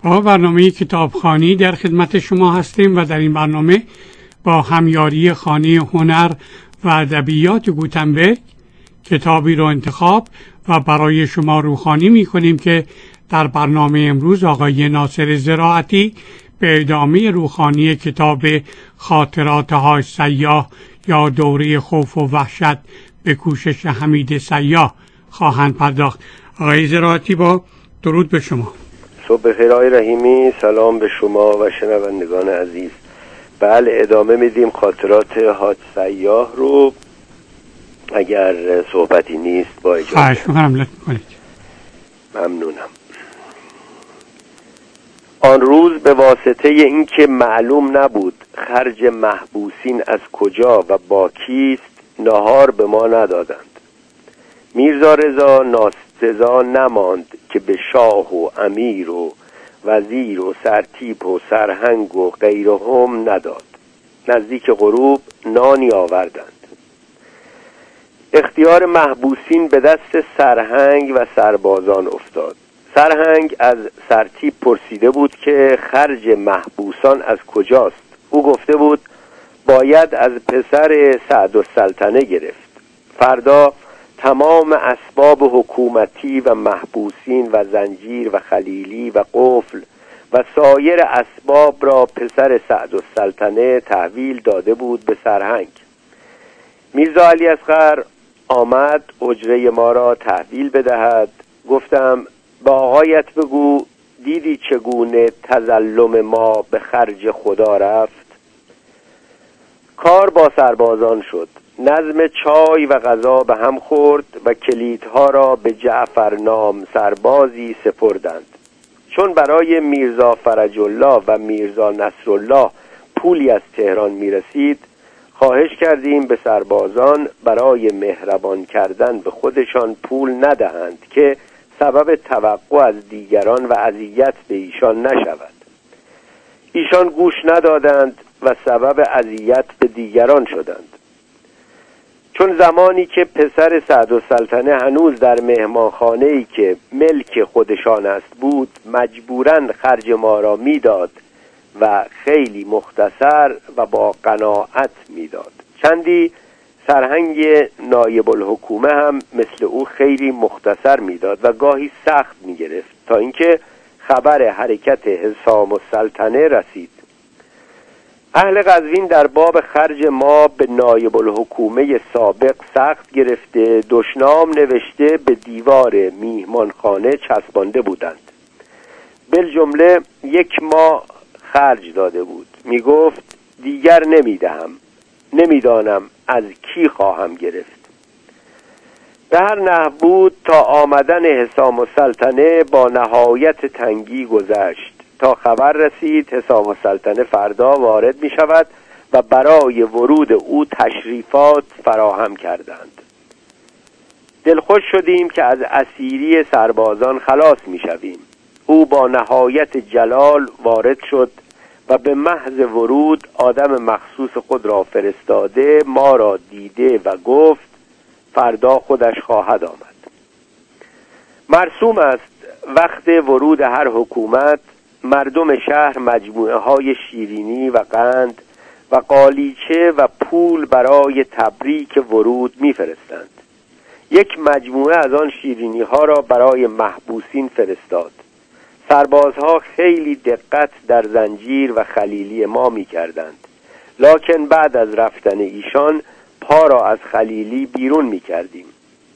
با برنامه کتابخوانی در خدمت شما هستیم و در این برنامه با همیاری خانه هنر و ادبیات گوتنبرگ کتابی رو انتخاب و برای شما روخوانی می کنیم که در برنامه امروز آقای ناصر زراعتی به ادامه روخوانی کتاب خاطرات حاج سیاح یا دوره خوف و وحشت به کوشش حمید سیاح خواهند پرداخت. آقای زراعتی با درود به شما. صبح بخیر آقای رحیمی، سلام به شما و شنوندگان عزیز. بله، ادامه میدیم خاطرات حاج سیاح رو. اگر صحبتی نیست با اجازه. خواهش می‌کنم، لطف کنید. ممنونم. آن روز به واسطه اینکه معلوم نبود خرج محبوسین از کجا و با کیست، نهار به ما ندادند. میرزا رضا ناسزا نماند که به شاه و امیر و وزیر و سرتیپ و سرهنگ و غیرهم نداد. نزدیک غروب نانی آوردند. اختیار محبوسین به دست سرهنگ و سربازان افتاد. سرهنگ از سرتیپ پرسیده بود که خرج محبوسان از کجاست. او گفته بود باید از پسر سعدالسلطنه گرفت. فردا تمام اسباب حکومتی و محبوسین و زنجیر و خلیلی و قفل و سایر اسباب را پسر سعدالسلطنه تحویل داده بود به سرهنگ. میرزا علی اصغر آمد حجره ما را تحویل بدهد. گفتم با آقایت بگو دیدی چگونه تظلم ما به خرج خدا رفت؟ کار با سربازان شد. نظم چای و غذا به هم خورد و کلیدها را به جعفر نام سربازی سپردند. چون برای میرزا فرج الله و میرزا نصرالله پولی از تهران می رسید، خواهش کردیم به سربازان برای مهربان کردن به خودشان پول ندهند که سبب توقع از دیگران و اذیت به ایشان نشود. ایشان گوش ندادند و سبب اذیت به دیگران شدند. چون زمانی که پسر سعدالسلطنه هنوز در مهمانخانه‌ای که ملک خودشان است بود، مجبوراً خرج ما را میداد و خیلی مختصر و با قناعت میداد. چندی سرهنگ نایب الحکومه هم مثل او خیلی مختصر میداد و گاهی سخت میگرفت تا اینکه خبر حرکت حسام السلطنه رسید. اهل قزوین در باب خرج ما به نایب الحکومه سابق سخت گرفته، دشنام نوشته به دیوار میهمانخانه چسبانده بودند. بالجمله 1 ماه خرج داده بود. می گفت دیگر نمیدهم، نمیدانم از کی خواهم گرفت. به هر نحو بود تا آمدن حسام السلطنه با نهایت تنگی گذشت، تا خبر رسید حسام السلطنه فردا وارد می شود و برای ورود او تشریفات فراهم کردند. دلخوش شدیم که از اسیری سربازان خلاص می شویم. او با نهایت جلال وارد شد و به محض ورود آدم مخصوص خود را فرستاده ما را دیده و گفت فردا خودش خواهد آمد. مرسوم است وقت ورود هر حکومت مردم شهر مجموعه های شیرینی و قند و قالیچه و پول برای تبریک ورود می‌فرستند. 1 مجموعه از آن شیرینی ها را برای محبوسین فرستاد. سربازها خیلی دقت در زنجیر و خلیلی ما می‌کردند، لکن بعد از رفتن ایشان پا را از خلیلی بیرون می‌کردیم.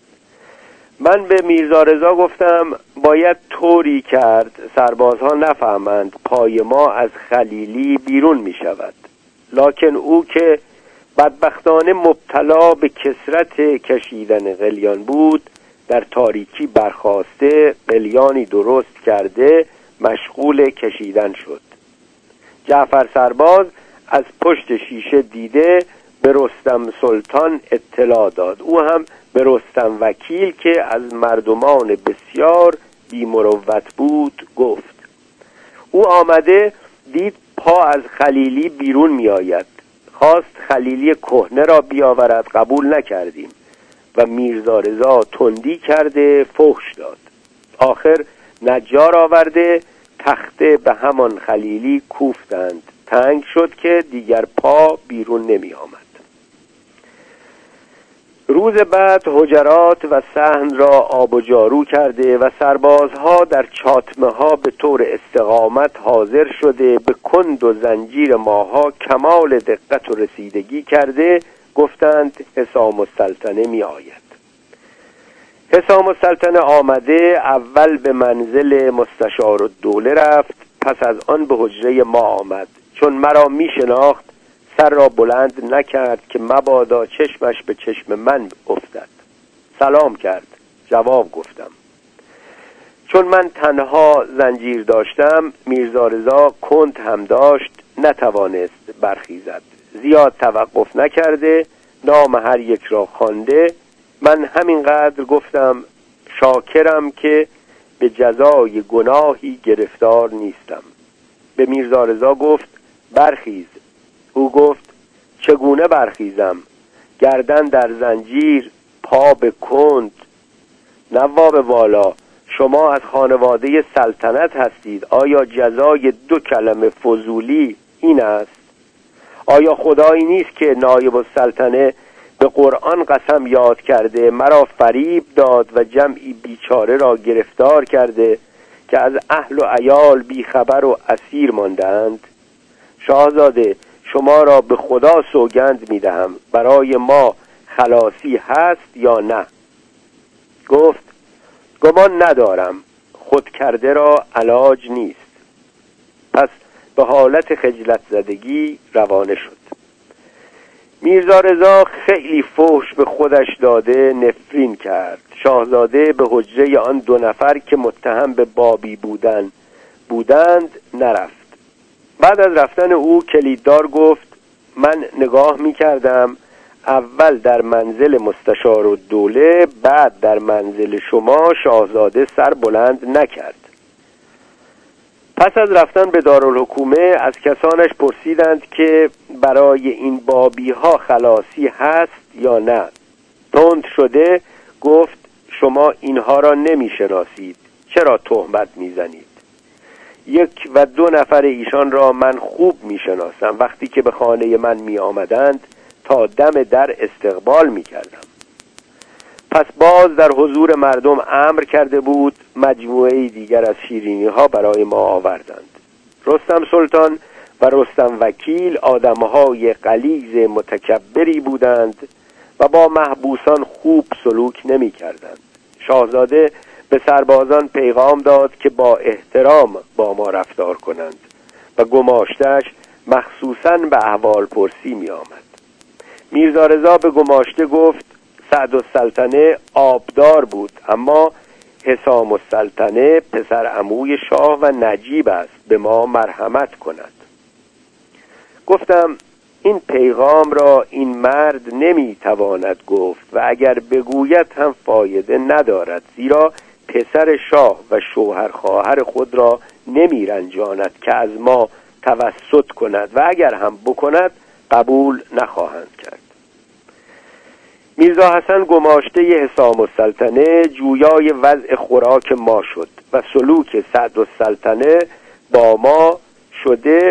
من به میرزا رضا گفتم باید طوری کرد سربازها نفهمند پای ما از خلیلی بیرون می‌شود، لکن او که بدبختانه مبتلا به کثرت کشیدن قلیان بود، در تاریکی برخاسته قلیانی درست کرده مشغول کشیدن شد. جعفر سرباز از پشت شیشه دیده به رستم سلطان اطلاع داد. او هم به رستم وکیل که از مردمان بسیار بی‌مروت بود گفت. او آمده دید پا از خلیلی بیرون می آید. خواست خلیلی کهنه را بیاورد، قبول نکردیم و میرزا رضا تندی کرده فحش داد. آخر نجار آورده تخته به همان خلیلی کوفتند. تنگ شد که دیگر پا بیرون نمی آمد. روز بعد حجرات و صحن را آب و جارو کرده و سربازها در چاتمه ها به طور استقامت حاضر شده به کند و زنجیر ماها کمال دقت و رسیدگی کرده گفتند حسام السلطنه می آید. حسام السلطنه آمده اول به منزل مستشار الدوله رفت، پس از آن به حجره ما آمد. چون مرا می شناخت سر را بلند نکرد که مبادا چشمش به چشم من افتد. سلام کرد، جواب گفتم. چون من تنها زنجیر داشتم، میرزا رضا کند هم داشت، نتوانست برخیزد. زیاد توقف نکرده نام هر یک را خوانده. من همینقدر گفتم شاکرم که به جزای گناهی گرفتار نیستم. به میرزا رضا گفت برخیز. او گفت چگونه برخیزم؟ گردن در زنجیر، پا به کند. نواب والا، شما از خانواده سلطنت هستید. آیا جزای 2 کلمه فضولی این است؟ آیا خدایی نیست که نایب السلطنه به قرآن قسم یاد کرده مرا فریب داد و جمعی بیچاره را گرفتار کرده که از اهل و عیال بیخبر و اسیر ماندند؟ شاهزاده، شما را به خدا سوگند می‌دهم برای ما خلاصی هست یا نه؟ گفت گمان ندارم، خود کرده را علاج نیست. پس به حالت خجلت زدگی روانه شد. میرزا رضا خیلی فحش به خودش داده نفرین کرد. شاهزاده به حجره آن 2 نفر که متهم به بابی بودند نرفت. بعد از رفتن او کلیددار گفت من نگاه می کردم اول در منزل مستشار الدوله بعد در منزل شما شاهزاده سر بلند نکرد. پس از رفتن به دارالحکومه از کسانش پرسیدند که برای این بابی ها خلاصی هست یا نه. تند شده گفت شما اینها را نمی شناسید، چرا تهمت می زنید؟ 1 و 2 نفر ایشان را من خوب می شناسم. وقتی که به خانه من می آمدند تا دم در استقبال می کردم. پس باز در حضور مردم امر کرده بود مجموعه دیگر از شیرینی ها برای ما آوردند. رستم سلطان و رستم وکیل آدمهای غلیظ متکبری بودند و با محبوسان خوب سلوک نمی کردند. شاهزاده به سربازان پیغام داد که با احترام با ما رفتار کنند و گماشته‌اش مخصوصاً به احوال پرسی می آمد. میرزا رضا به گماشته گفت سعدالسلطنه آبدار بود، اما حسام السلطنه پسر عموی شاه و نجیب است، به ما مرحمت کند. گفتم این پیغام را این مرد نمیتواند گفت و اگر بگوید هم فایده ندارد، زیرا پسر شاه و شوهر خواهر خود را نمیرنجاند که از ما توسط کند و اگر هم بکند قبول نخواهند کرد. میرزا حسن گماشته حسام السلطنه جویای وضع خوراک ما شد و سلوک سعدالسلطنه با ما شده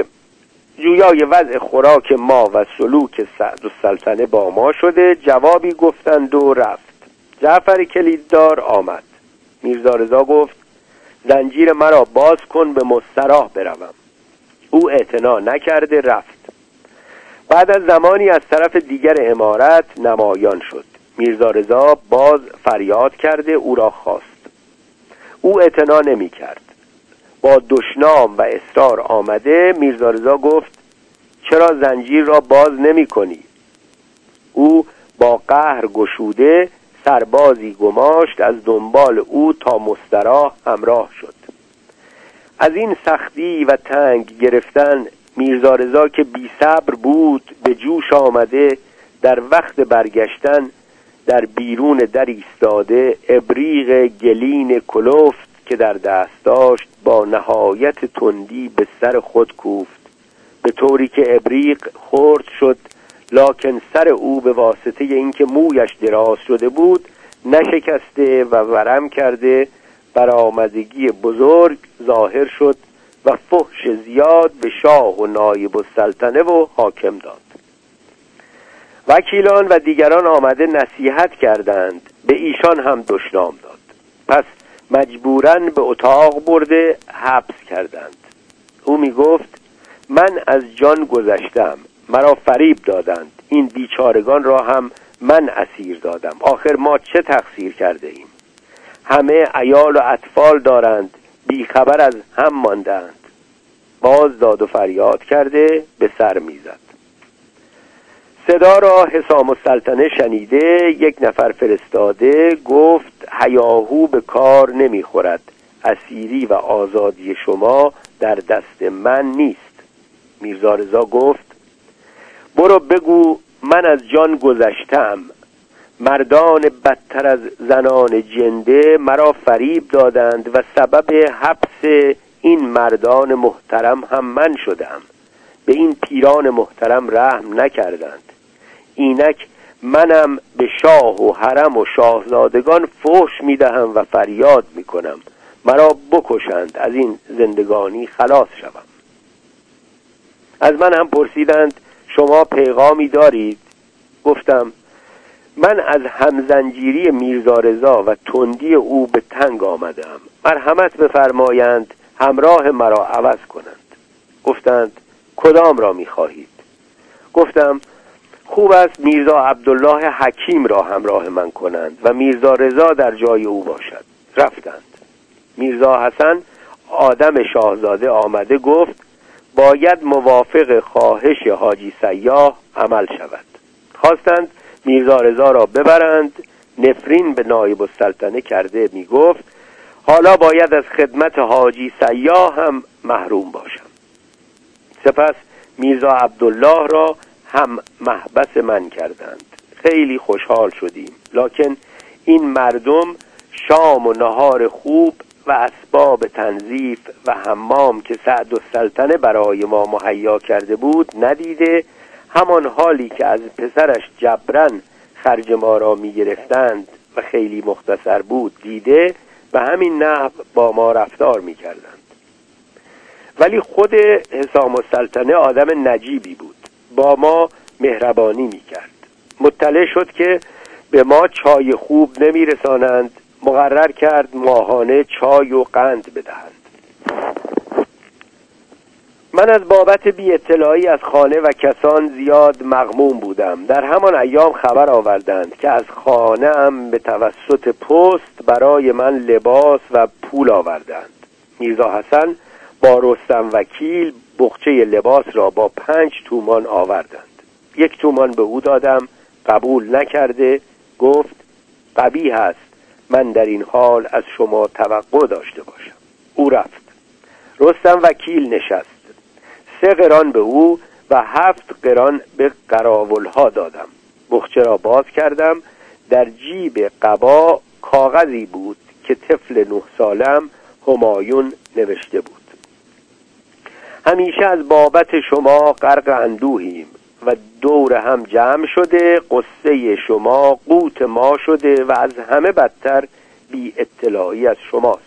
جوابی گفتند و رفت. جعفر کلیددار آمد. میرزا رضا گفت زنجیر مرا باز کن به مستراح بروم. او اعتنا نکرده رفت. بعد از زمانی از طرف دیگر عمارت نمایان شد. میرزا رضا باز فریاد کرده او را خواست. او اعتنا نمی کرد. با دشنام و اصرار آمده. میرزا رضا گفت چرا زنجیر را باز نمی کنی؟ او با قهر گشوده سربازی گماشت از دنبال او تا مستراح همراه شد. از این سختی و تنگ گرفتن میرزا رضا که بی صبر بود به جوش آمده در وقت برگشتن در بیرون در ایستاده ابریق گلین کلفت که در دست داشت با نهایت تندی به سر خود کوفت، به طوری که ابریق خرد شد، لکن سر او به واسطه اینکه مویش دراز شده بود نشکسته و ورم کرده. برآمدگی بزرگ ظاهر شد و فحش زیاد به شاه و نایب السلطنه و حاکم داد. وکیلان و دیگران آمده نصیحت کردند، به ایشان هم دشنام داد. پس مجبوراً به اتاق برده حبس کردند. او می گفت من از جان گذشتم، مرا فریب دادند، این بیچارگان را هم من اسیر دادم. آخر ما چه تقصیر کرده ایم؟ همه عیال و اطفال دارند، بیخبر از هم ماندند. باز داد و فریاد کرده به سر میزد. صدا را حسام السلطنه شنیده یک نفر فرستاده گفت هیاهو به کار نمیخورد، اسیری و آزادی شما در دست من نیست. میرزا رضا گفت برو بگو من از جان گذشتم، مردان بدتر از زنان جنده مرا فریب دادند و سبب حبس این مردان محترم هم من شدم. به این پیران محترم رحم نکردند. اینک منم به شاه و حرم و شاهزادگان فحش میدهم و فریاد میکنم مرا بکشند، از این زندگانی خلاص شوم. از من هم پرسیدند شما پیغامی دارید؟ گفتم من از همزنجیری میرزا رضا و تندی او به تنگ آمدم، مرحمت بفرمایند همراه مرا عوض کنند. گفتند کدام را میخواهید؟ گفتم خوب است میرزا عبدالله حکیم را همراه من کنند و میرزا رضا در جای او باشد. رفتند. میرزا حسن آدم شاهزاده آمده گفت باید موافق خواهش حاجی سیاح عمل شود. خواستند میرزا رضا را ببرند. نفرین به نایب السلطنه کرده می گفت حالا باید از خدمت حاجی سیاح هم محروم باشم. سپس میرزا عبدالله را هم محبس من کردند. خیلی خوشحال شدیم، لکن این مردم شام و نهار خوب و اسباب تنظیف و حمام که سعدالسلطنه برای ما مهیا کرده بود ندیده، همان حالی که از پسرش جبران خرج ما را می گرفتند و خیلی مختصر بود دیده، و همین نحو با ما رفتار می کردند. ولی خود حسام السلطنه آدم نجیبی بود، با ما مهربانی می کرد. مطلع شد که به ما چای خوب نمی رسانند، مقرر کرد ماهانه چای و قند بدهند. من از بابت بی اطلاعی از خانه و کسان زیاد مغموم بودم. در همان ایام خبر آوردند که از خانه ام به توسط پست برای من لباس و پول آوردند. میرزا حسن با رستم وکیل بخچه لباس را با 5 تومان آوردند. 1 تومان به او دادم، قبول نکرده، گفت قبیح است من در این حال از شما توقع داشته باشم. او رفت. رستم وکیل نشست. 3 قران به او و 7 قران به قراولها دادم. بخچه را باز کردم. در جیب قبا کاغذی بود که طفل 9 سالم همایون نوشته بود: همیشه از بابت شما غرق اندوهیم و دور هم جمع شده قصه شما قوت ما شده و از همه بدتر بی اطلاعی از شماست.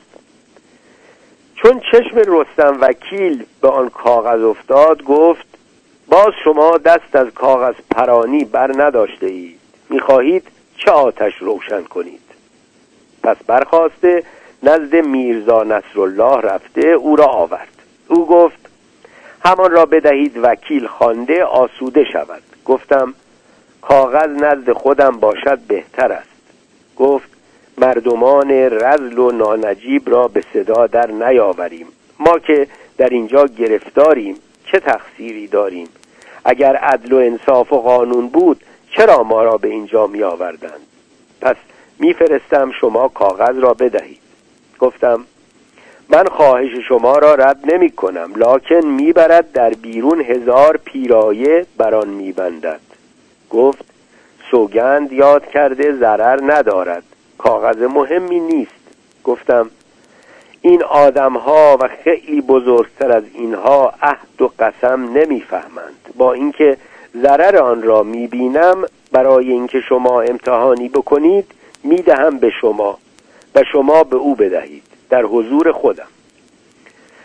چون چشم رستم وکیل به آن کاغذ افتاد گفت باز شما دست از کاغذ پرانی بر نداشته اید، می‌خواهید چه آتش روشن کنید؟ پس برخاسته نزد میرزا نصرالله رفته او را آورد. او گفت همان را بدهید وکیل خوانده آسوده شود. گفتم کاغذ نزد خودم باشد بهتر است. گفت مردمان رذل و نانجیب را به صدا در نیاوریم. ما که در اینجا گرفتاریم چه تقصیری داریم؟ اگر عدل و انصاف و قانون بود چرا ما را به اینجا می آوردند؟ پس می فرستم شما کاغذ را بدهید. گفتم من خواهش شما را رد نمی کنم، لکن می برد در بیرون 1000 پیرایه بران می بندد. گفت سوگند یاد کرده ضرر ندارد، کاغذ مهمی نیست. گفتم این آدم‌ها و خیلی بزرگتر از اینها عهد و قسم نمی‌فهمند. با اینکه ضرر آن را می‌بینم، برای اینکه شما امتحانی بکنید می‌دهم به شما و شما به او بدهید در حضور خودم.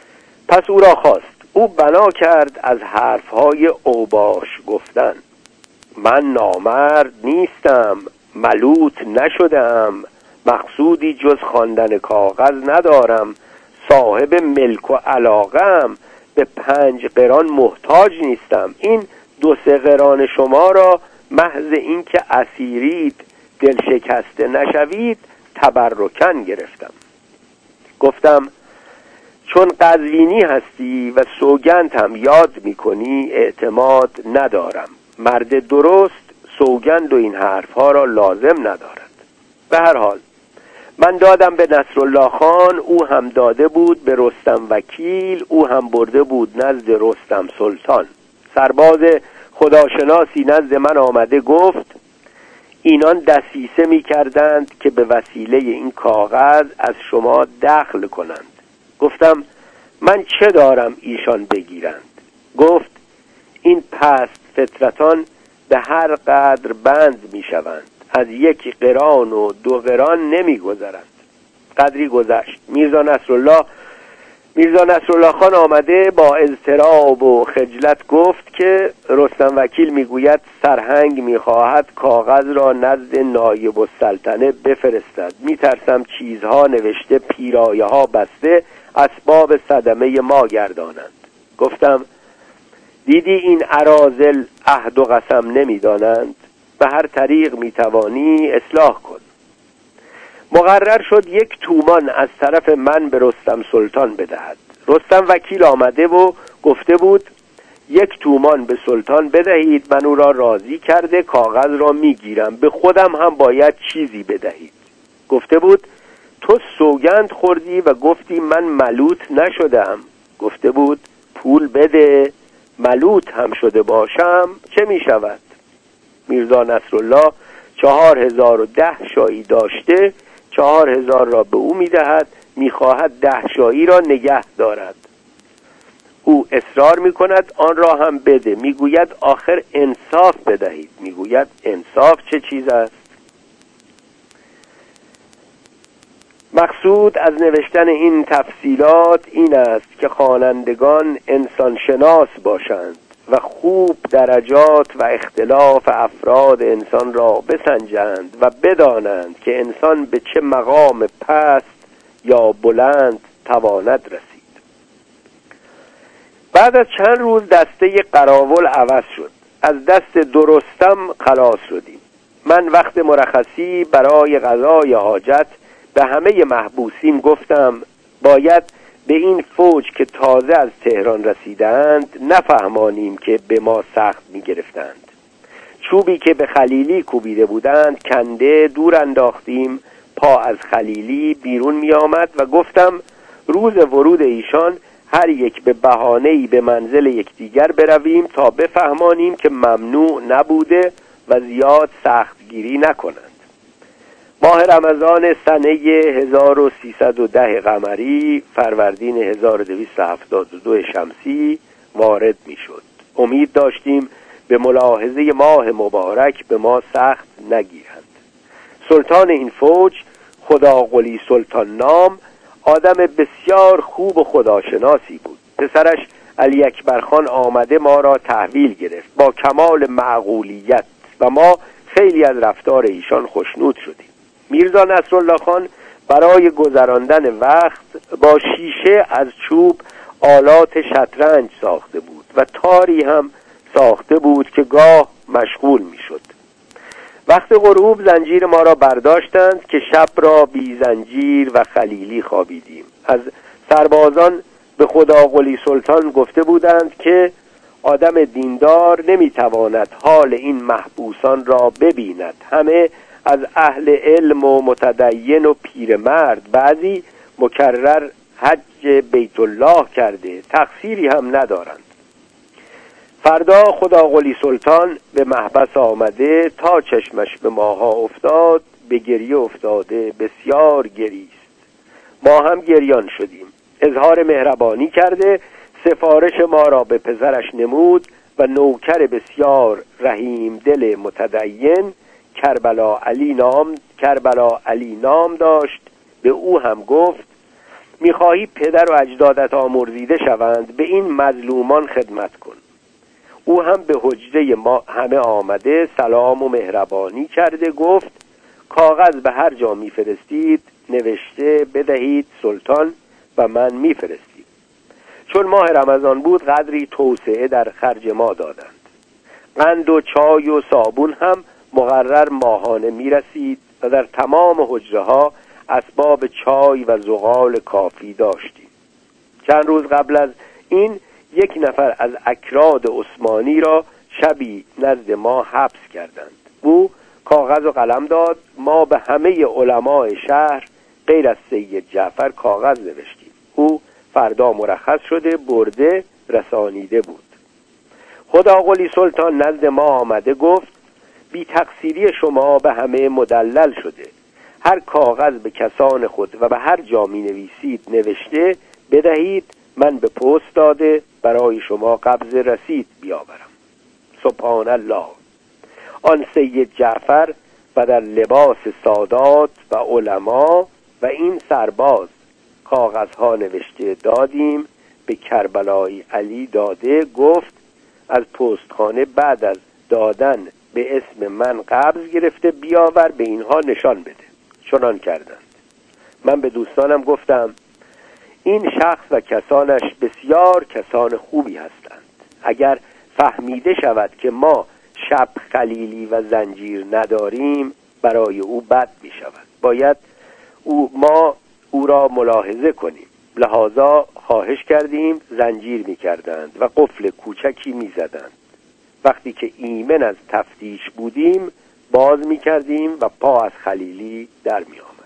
پس او را خواست. او بنا کرد از حرفهای اوباش گفتن. من نامرد نیستم، ملوط نشدم، مقصودی جز خواندن کاغذ ندارم، صاحب ملک و علاقم، به 5 قران محتاج نیستم. این 2-3 قران شما را محض اینکه اسیرید دل شکسته نشوید تبرکن گرفتم. گفتم چون قزوینی هستی و سوگند هم یاد میکنی اعتماد ندارم. مرد درست سوگند و این حرفها را لازم ندارد. به هر حال من دادم به نصرالله خان، او هم داده بود به رستم وکیل، او هم برده بود نزد رستم سلطان. سرباز خداشناسی نزد من آمده گفت اینان دسیسه می کردند که به وسیله این کاغذ از شما دخل کنند. گفتم من چه دارم ایشان بگیرند؟ گفت این پست فطرتان به هر قدر بند می شوند، از 1 قران و 2 قران نمی گذرند. قدری گذشت. میرزا نصرالله خان آمده با اضطراب و خجلت گفت که رستم وکیل میگوید سرهنگ میخواهد کاغذ را نزد نایب السلطنه بفرستد. میترسم چیزها نوشته پیرایه ها بسته اسباب صدمه ما گردانند. گفتم دیدی این اراذل عهد و قسم نمیدانند، به هر طریق میتوانی اصلاح کن. مقرر شد 1 تومان از طرف من به رستم سلطان بدهد. رستم وکیل آمده و گفته بود 1 تومان به سلطان بدهید، من او را راضی کرده کاغذ را میگیرم، به خودم هم باید چیزی بدهید. گفته بود تو سوگند خوردی و گفتی من ملوط نشدم. گفته بود پول بده، ملوط هم شده باشم چه می شود؟ میرزا نصرالله 4010 شایی داشته، 4000 را به او میدهد، میخواهد 10 شایی را نگه دارد. او اصرار میکند آن را هم بده. میگوید آخر انصاف بدهید. میگوید انصاف چه چیز است؟ مقصود از نوشتن این تفصیلات این است که خوانندگان انسان شناس باشند و خوب درجات و اختلاف افراد انسان را بسنجند و بدانند که انسان به چه مقام پست یا بلند تواند رسید. بعد از چند روز دسته قراول عوض شد. از دست درستم خلاص شدیم. من وقت مرخصی برای قضای حاجت به همه محبوسین گفتم باید به این فوج که تازه از تهران رسیدند نفهمانیم که به ما سخت می گرفتند. چوبی که به خلیلی کوبیده بودند کنده دور انداختیم. پا از خلیلی بیرون می آمد و گفتم روز ورود ایشان هر یک به بهانه‌ای به منزل یکدیگر برویم تا بفهمانیم که ممنوع نبوده و زیاد سختگیری نکنند. ماه رمضان سنه 1310 قمری فروردین 1272 شمسی وارد می شد. امید داشتیم به ملاحظه ماه مبارک به ما سخت نگیرند. سلطان این فوج خداقلی سلطان نام آدم بسیار خوب و خداشناسی بود. پسرش علی اکبر خان آمده ما را تحویل گرفت با کمال معقولیت و ما خیلی از رفتار ایشان خوشنود شدیم. میرزا نصرالله خان برای گذراندن وقت با شیشه از چوب آلات شطرنج ساخته بود و تاری هم ساخته بود که گاه مشغول می شد. وقت غروب زنجیر ما را برداشتند که شب را بی زنجیر و خلیلی خوابیدیم. از سربازان به خداقلی سلطان گفته بودند که آدم دیندار نمیتواند حال این محبوسان را ببیند. همه از اهل علم و متدین و پیرمرد، بعضی مکرر حج بیت الله کرده، تقصیری هم ندارند. فردا خداقلی سلطان به محبس آمده تا چشمش به ماها افتاد به گریه افتاده بسیار گریست. ما هم گریان شدیم. اظهار مهربانی کرده سفارش ما را به پسرش نمود و نوکر بسیار رحیم دل متدین کربلا علی نام داشت. به او هم گفت میخواهی پدر و اجدادت آمرزیده شوند، به این مظلومان خدمت کن. او هم به حجره ما همه آمده سلام و مهربانی کرده، گفت کاغذ به هر جا میفرستید نوشته بدهید سلطان و من میفرستیم. چون ماه رمضان بود قدری توسعه در خرج ما دادند. قند و چای و صابون هم مقرر ماهانه میرسید و در تمام حجره ها اسباب چای و زغال کافی داشتیم. چند روز قبل از این یک نفر از اکراد عثمانی را شبی نزد ما حبس کردند. او کاغذ و قلم داد، ما به همه علمای شهر غیر از سید جعفر کاغذ نوشتیم. او فردا مرخص شده برده رسانیده بود. خدا قلی سلطان نزد ما آمده گفت بی تقصیری شما به همه مدلل شده. هر کاغذ به کسان خود و به هر جا می نویسید نوشته بدهید، من به پست داده برای شما قبض رسید بیاورم. سبحان الله. آن سید جعفر و در لباس سادات و علما و این سرباز کاغذها نوشته دادیم. به کربلای علی داده گفت از پستخانه بعد از دادن به اسم من قبض گرفته بیاور به اینها نشان بده. چنان کردند. من به دوستانم گفتم این شخص و کسانش بسیار کسان خوبی هستند. اگر فهمیده شود که ما شب خلیلی و زنجیر نداریم برای او بد می شود. باید ما او را ملاحظه کنیم. لحاظا خواهش کردیم زنجیر می کردند و قفل کوچکی می زدند. وقتی که ایمن از تفتیش بودیم باز می کردیم و پا از خلیلی در می آمد.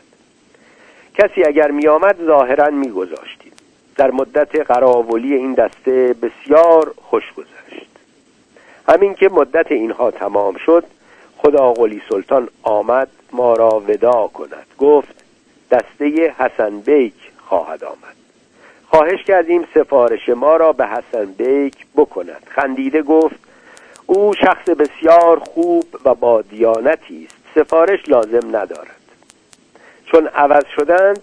کسی اگر می آمد ظاهرا می گذاشتیم. در مدت قراولی این دسته بسیار خوش گذشت. همین که مدت اینها تمام شد خدا قلی سلطان آمد ما را وداع کند. گفت دسته حسن بیک خواهد آمد. خواهش کردیم سفارش ما را به حسن بیک بکند. خندیده گفت او شخص بسیار خوب و با دیانتی است، سفارش لازم ندارد. چون عوض شدند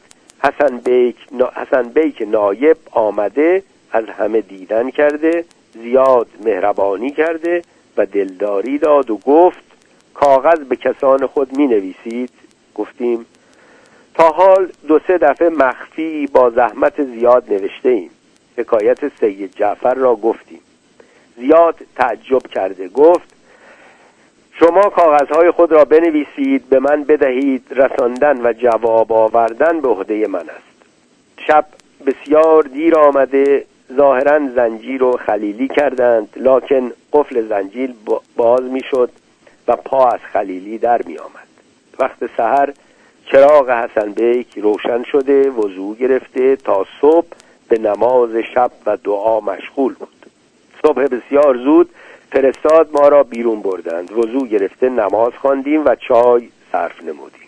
حسن بیک نایب آمده از همه دیدن کرده، زیاد مهربانی کرده و دلداری داد و گفت کاغذ به کسان خود می نویسید؟ گفتیم تا حال 2-3 دفعه مخفی با زحمت زیاد نوشته ایم. حکایت سید جعفر را گفتیم. زیاد تعجب کرده گفت شما کاغذهای خود را بنویسید به من بدهید، رساندن و جواب آوردن به عهده من است. شب بسیار دیر آمده، ظاهرا زنجیر و خلیلی کردند، لکن قفل زنجیر باز می شد و پا از خلیلی در می آمد. وقت سحر چراغ حسن بیک روشن شده وضو گرفته تا صبح به نماز شب و دعا مشغول بود. صبح بسیار زود فرستاد ما را بیرون بردند. وضو گرفته نماز خواندیم و چای صرف نمودیم.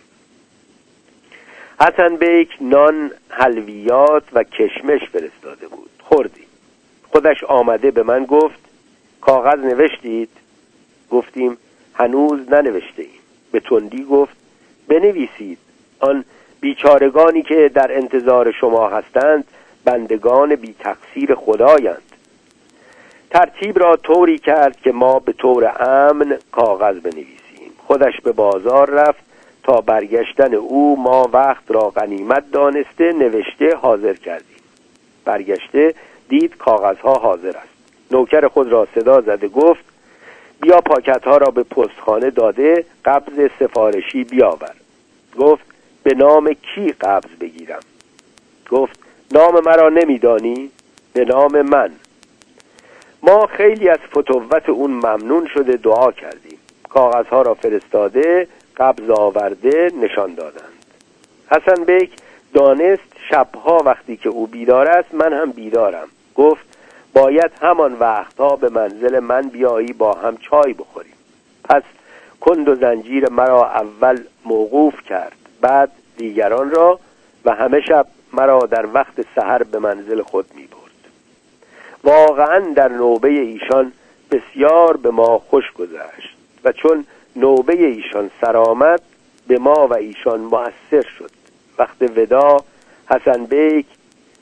حسن بیک نان، حلویات و کشمش فرستاده بود. خوردیم. خودش آمده به من گفت کاغذ نوشتید؟ گفتیم هنوز ننوشته ایم. به تندی گفت بنویسید. آن بیچارگانی که در انتظار شما هستند بندگان بی تقصیر خدایند. ترتیب را طوری کرد که ما به طور امن کاغذ بنویسیم. خودش به بازار رفت تا برگشتن او ما وقت را غنیمت دانسته نوشته حاضر کردیم. برگشته دید کاغذها حاضر است. نوکر خود را صدا زده گفت بیا پاکتها را به پستخانه داده قبض سفارشی بیاور. گفت به نام کی قبض بگیرم؟ گفت نام مرا نمیدانی؟ به نام من. ما خیلی از فتوت اون ممنون شده دعا کردیم. کاغذها را فرستاده قبض آورده نشان دادند. حسن بیک دانست شبها وقتی که او بیدار است من هم بیدارم. گفت باید همان وقتها به منزل من بیایی با هم چای بخوریم. پس کند و زنجیر مرا اول موقوف کرد، بعد دیگران را و همه شب مرا در وقت سحر به منزل خود می برد. واقعا در نوبه ایشان بسیار به ما خوش گذشت و چون نوبه ایشان سر آمد به ما و ایشان مؤثر شد. وقت وداع حسن بیک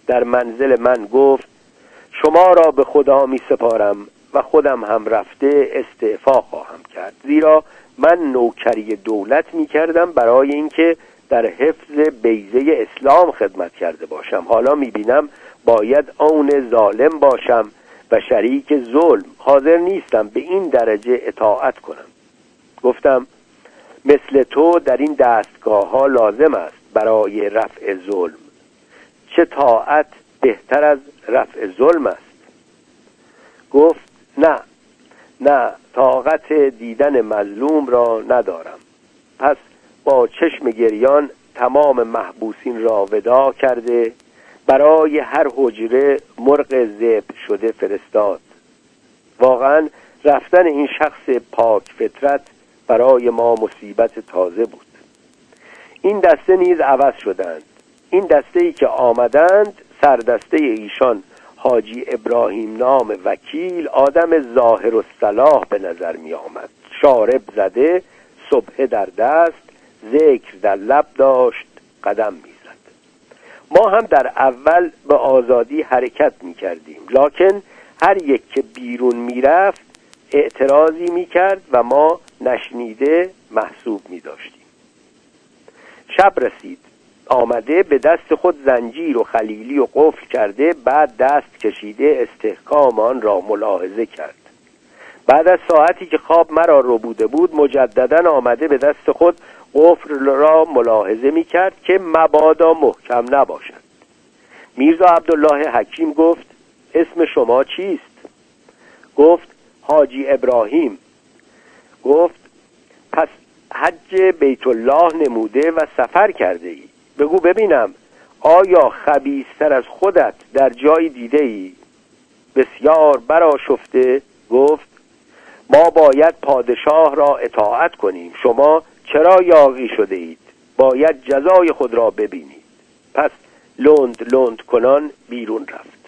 در منزل من گفت شما را به خدا می سپارم و خودم هم رفته استعفا خواهم کرد، زیرا من نوکری دولت می کردم برای اینکه در حفظ بیضه اسلام خدمت کرده باشم. حالا می بینم باید آن ظالم باشم و شریک ظلم. حاضر نیستم به این درجه اطاعت کنم. گفتم مثل تو در این دستگاه ها لازم است برای رفع ظلم. چه طاعت بهتر از رفع ظلم است؟ گفت نه طاقت دیدن مظلوم را ندارم. پس با چشم گریان تمام محبوسین را وداع کرده برای هر حجره مرغ ذبح شده فرستاد. واقعا رفتن این شخص پاک فطرت برای ما مصیبت تازه بود. این دسته نیز عوض شدند. این دسته‌ای که آمدند سردسته ایشان حاجی ابراهیم نام وکیل آدم ظاهر الصلاح به نظر می آمد. شارب زده، صبح در دست، ذکر در لب داشت، قدم می زد. ما هم در اول به آزادی حرکت می کردیم، لکن هر یک که بیرون می رفت اعتراضی می کرد و ما نشنیده محسوب می داشتیم. شب رسید. آمده به دست خود زنجیر و خلیلی و قفل کرده، بعد دست کشیده استحکام آن را ملاحظه کرد. بعد از ساعتی که خواب مرا ربوده بود مجددا آمده به دست خود قفل را ملاحظه می کرد که مبادا محکم نباشد. میرزا عبدالله حکیم گفت اسم شما چیست؟ گفت حاجی ابراهیم. گفت پس حج بیت الله نموده و سفر کرده ای. بگو ببینم آیا خبیث‌تر از خودت در جایی دیده ای؟ بسیار برآشفته گفت ما باید پادشاه را اطاعت کنیم، شما چرا یاغی شده اید؟ باید جزای خود را ببینید. پس لند کنان بیرون رفت.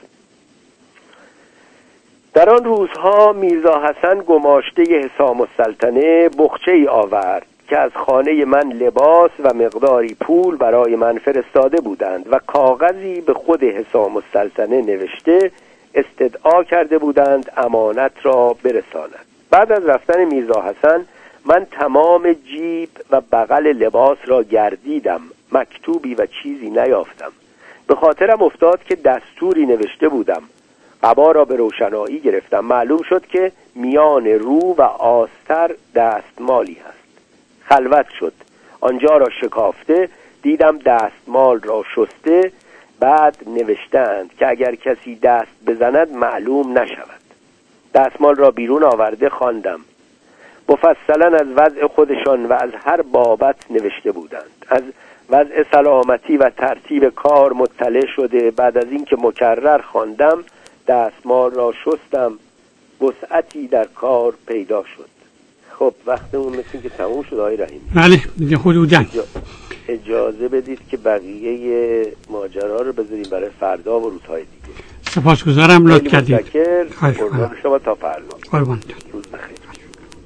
در آن روزها میرزا حسن گماشته حسام السلطنه بخچه‌ای آورد که از خانه من لباس و مقداری پول برای من فرستاده بودند و کاغذی به خود حسام السلطنه نوشته استدعا کرده بودند امانت را برساند. بعد از رفتن میرزا حسن من تمام جیب و بغل لباس را گردیدم، مکتوبی و چیزی نیافتم. به خاطرم افتاد که دستوری نوشته بودم. قبا را به روشنایی گرفتم. معلوم شد که میان رو و آستر دستمالی هست. خلوت شد. آنجا را شکافته دیدم دستمال را شسته. بعد نوشتند که اگر کسی دست بزند معلوم نشود. دستمال را بیرون آورده خواندم. مفصلا از وضع خودشان و از هر بابت نوشته بودند. از وضع سلامتی و ترتیب کار مطلع شده. بعد از اینکه مکرر خواندم دستمال را شستم. وسعتی در کار پیدا شد. خب وقتمون مثل این که تموم شد آقای رحیم. بله دیگه حدوداً. اجازه بدید که بقیه ماجرا رو بذاریم برای فردا و روزهای دیگه. سپاسگزارم لطف کردید. قربان شما تا فردا. قربان. روز بخیر.